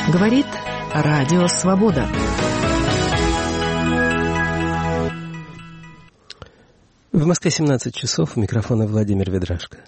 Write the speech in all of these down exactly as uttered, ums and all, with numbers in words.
Говорит Радио Свобода. В Москве семнадцать часов. У микрофона Владимир Ведрашко.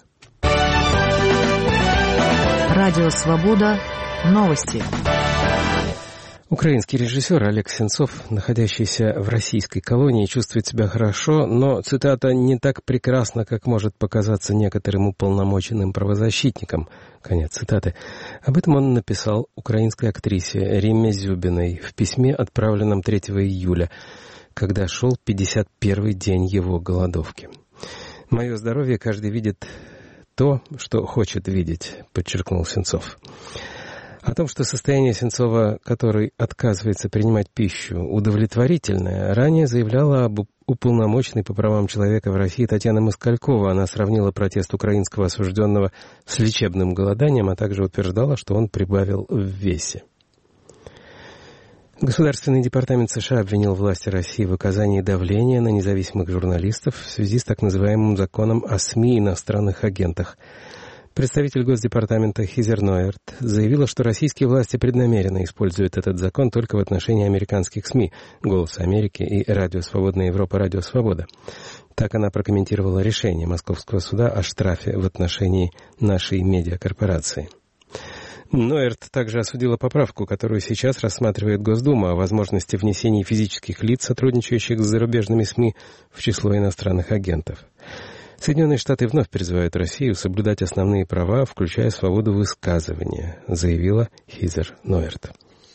Радио Свобода. Новости. Украинский режиссер Олег Сенцов, находящийся в российской колонии, чувствует себя хорошо, но, цитата, «не так прекрасно, как может показаться некоторым уполномоченным правозащитникам». Конец цитаты. Об этом он написал украинской актрисе Римме Зюбиной в письме, отправленном третьего июля, когда шел пятьдесят первый день его голодовки. «Мое здоровье каждый видит то, что хочет видеть», — подчеркнул Сенцов. О том, что состояние Сенцова, который отказывается принимать пищу, удовлетворительное, ранее заявляла об уполномоченной по правам человека в России Татьяна Москалькова. Она сравнила протест украинского осужденного с лечебным голоданием, а также утверждала, что он прибавил в весе. Государственный департамент США обвинил власти России в оказании давления на независимых журналистов в связи с так называемым законом о СМИ и иностранных агентах. Представитель Госдепартамента Хизер Нойерт заявила, что российские власти преднамеренно используют этот закон только в отношении американских СМИ «Голос Америки» и «Радио Свободная Европа», «Радио Свобода». Так она прокомментировала решение Московского суда о штрафе в отношении нашей медиакорпорации. Нойерт также осудила поправку, которую сейчас рассматривает Госдума, о возможности внесения физических лиц, сотрудничающих с зарубежными СМИ, в число иностранных агентов. Соединенные Штаты вновь призывают Россию соблюдать основные права, включая свободу высказывания, заявила Хизер Нойерт.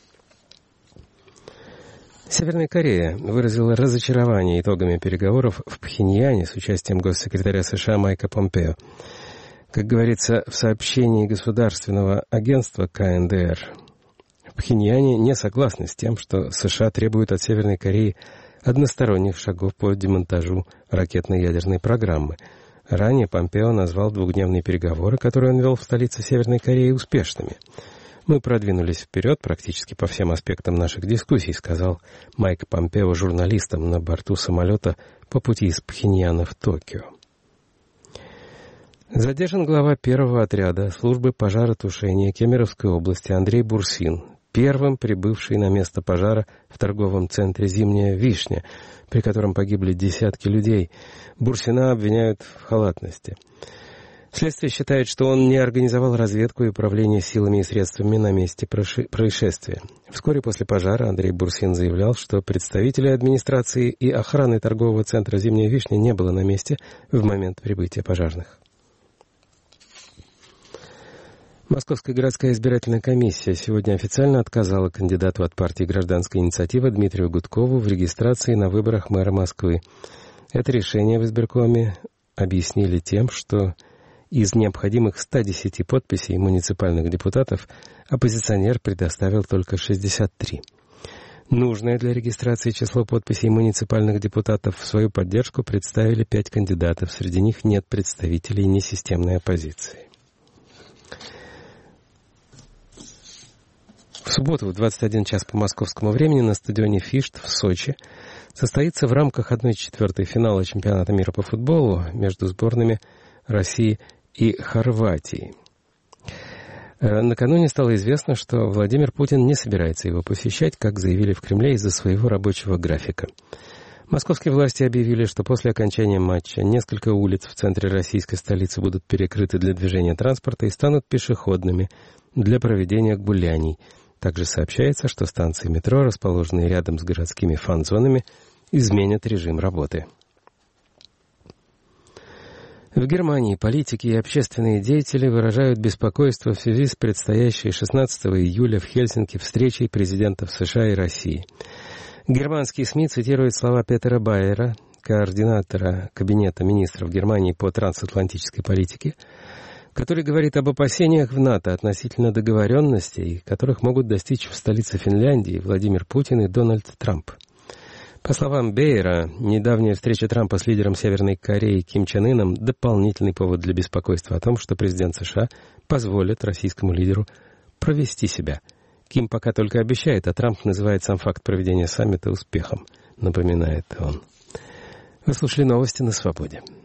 Северная Корея выразила разочарование итогами переговоров в Пхеньяне с участием госсекретаря США Майка Помпео. Как говорится в сообщении государственного агентства ка эн дэ эр, в Пхеньяне не согласны с тем, что США требуют от Северной Кореи односторонних шагов по демонтажу ракетной ядерной программы. Ранее Помпео назвал двухдневные переговоры, которые он вел в столице Северной Кореи, успешными. «Мы продвинулись вперед практически по всем аспектам наших дискуссий», сказал Майк Помпео журналистам на борту самолета по пути из Пхеньяна в Токио. Задержан глава первого отряда службы пожаротушения Кемеровской области Андрей Бурсин, первым прибывший на место пожара в торговом центре «Зимняя вишня», при котором погибли десятки людей. Бурсина обвиняют в халатности. Следствие считает, что он не организовал разведку и управление силами и средствами на месте происшествия. Вскоре после пожара Андрей Бурсин заявлял, что представителей администрации и охраны торгового центра «Зимняя вишня» не было на месте в момент прибытия пожарных. Московская городская избирательная комиссия сегодня официально отказала кандидату от партии «Гражданская инициатива» Дмитрию Гудкову в регистрации на выборах мэра Москвы. Это решение в избиркоме объяснили тем, что из необходимых ста десяти подписей муниципальных депутатов оппозиционер предоставил только шестьдесят три. Нужное для регистрации число подписей муниципальных депутатов в свою поддержку представили пять кандидатов. Среди них нет представителей несистемной оппозиции. В субботу в двадцать один час по московскому времени на стадионе «Фишт» в Сочи состоится в рамках одной четвертой финала чемпионата мира по футболу между сборными России и Хорватии. Накануне стало известно, что Владимир Путин не собирается его посещать, как заявили в Кремле, из-за своего рабочего графика. Московские власти объявили, что после окончания матча несколько улиц в центре российской столицы будут перекрыты для движения транспорта и станут пешеходными для проведения гуляний. Также сообщается, что станции метро, расположенные рядом с городскими фан-зонами, изменят режим работы. В Германии политики и общественные деятели выражают беспокойство в связи с предстоящей шестнадцатого июля в Хельсинки встречей президентов США и России. Германские СМИ цитируют слова Петера Байера, координатора Кабинета министров Германии по трансатлантической политике, который говорит об опасениях в НАТО относительно договоренностей, которых могут достичь в столице Финляндии Владимир Путин и Дональд Трамп. По словам Бейера, недавняя встреча Трампа с лидером Северной Кореи Ким Чен Ыном – дополнительный повод для беспокойства о том, что президент США позволит российскому лидеру провести себя. Ким пока только обещает, а Трамп называет сам факт проведения саммита успехом, напоминает он. Вы слушали новости на Свободе.